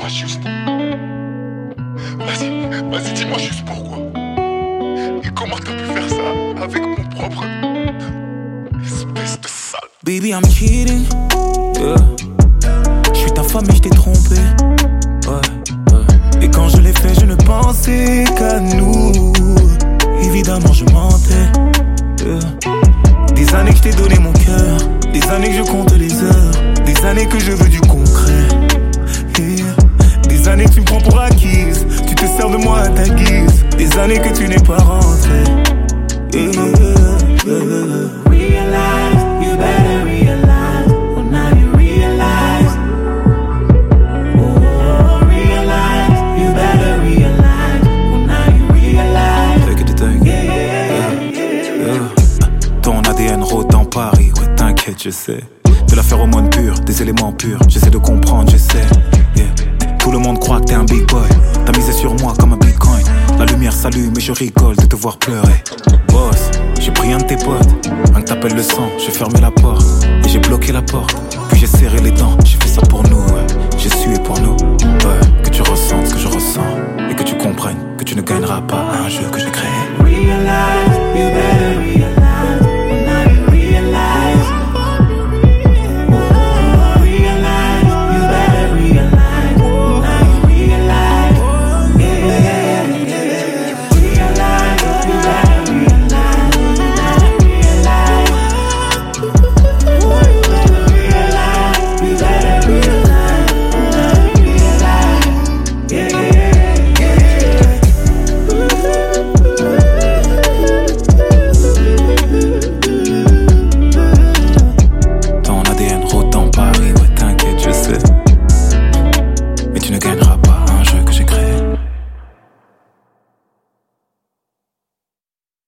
dis-moi juste. Vas-y, dis-moi juste pourquoi. Et comment t'as pu faire ça avec mon propre. Espèce de sale. Baby, I'm cheating. Yeah. J'suis ta femme et j't'ai trompé. Ouais. Et quand je l'ai fait, je ne pensais qu'à nous. Évidemment, je mentais. Yeah. Des années que j't'ai donné mon cœur. Des années que je compte les heures. Des années que je veux du concret. Yeah. Des années que tu me prends pour acquise. Tu te sers de moi à ta guise. Des années que tu n'es pas rentré. Realize, you better realize. Well, now you realize. Oh, realize, you better realize. Well, now you realize. Take it, take it. Yeah. Ton ADN rôde dans Paris. Ouais, t'inquiète, je sais. De la phéromone pure, des éléments purs. J'essaie de comprendre, j'essaie. Yeah. Tout le monde croit que t'es un big boy. T'as misé sur moi comme un bitcoin. La lumière s'allume et je rigole de te voir pleurer. Boss, j'ai pris un de tes potes. Un que t'appelles le sang, j'ai fermé la porte. Et j'ai bloqué la porte, puis j'ai serré les dents. J'ai fait ça pour nous, ouais. J'ai sué pour nous, ouais. Que tu ressentes ce que je ressens. Et que tu comprennes que tu ne gagneras pas à un jeu que j'ai créé. Realize, you better